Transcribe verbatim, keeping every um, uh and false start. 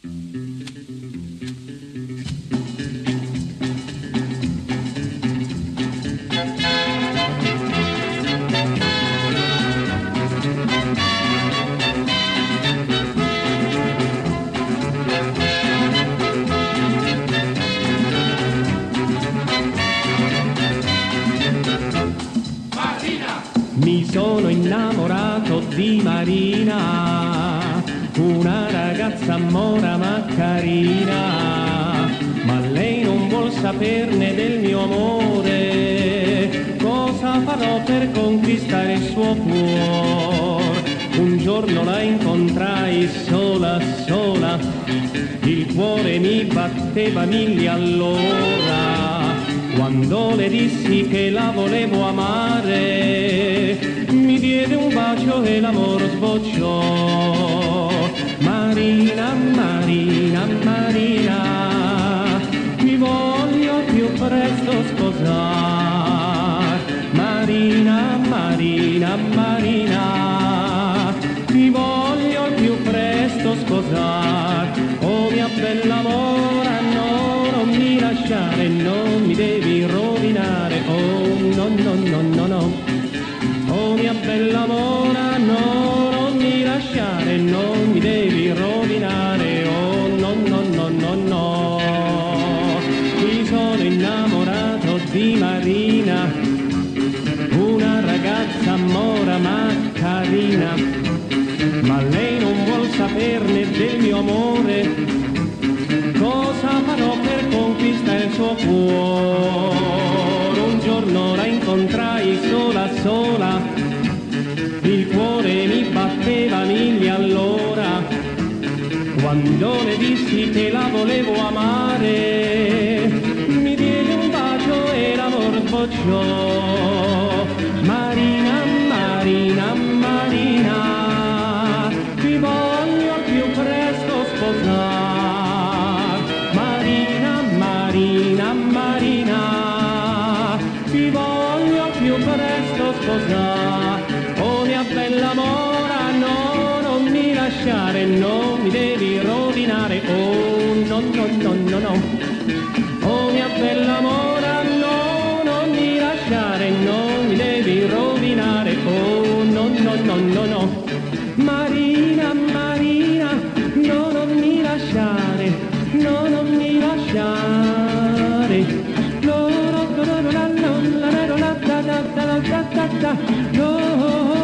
Mi sono innamorato di Marina, una ragazza mora ma carina, ma lei non vuol saperne del mio amore. Cosa farò per conquistare il suo cuore? Un giorno la incontrai sola, sola, il cuore mi batteva mille all'ora. Quando le dissi che la volevo amare, mi diede un bacio e l'amore sbocciò. Marina, Marina, Marina, mi voglio più presto sposare. Marina, Marina, Marina, mi voglio più presto sposare. Oh mia bella mora, no, non mi lasciare, non mi devi rovinare. Oh no, no, no, no, no. Oh mia bella mora, no, non mi lasciare, non mi devi rovinare. Oh no, no, no, no, no. Mi sono innamorato di Marina, una ragazza mora ma carina, ma lei non vuol saperne del mio amore. Cosa farò per conquistare il suo cuore? Un giorno la incontrai sola, sola, il cuore mi batteva mille all'ora. Quando le dissi che la volevo amare, mi diede un bacio e l'amor sbocciò. Marina, Marina, Marina, ti voglio al più presto sposare. Marina, Marina, Marina, ti voglio al più presto sposare. Oh mia bella mora, no, non mi lasciare, non mi devi rovinare. Oh no, no, no, no, no. Oh mia bella mora, no, non mi lasciare, non mi devi rovinare. Oh no, no, no, no, no. Marina, Marina, no, non mi lasciare, no, non mi lasciare. No, no, no, no, no, no, no, no, no, no, no, no, no, no, no.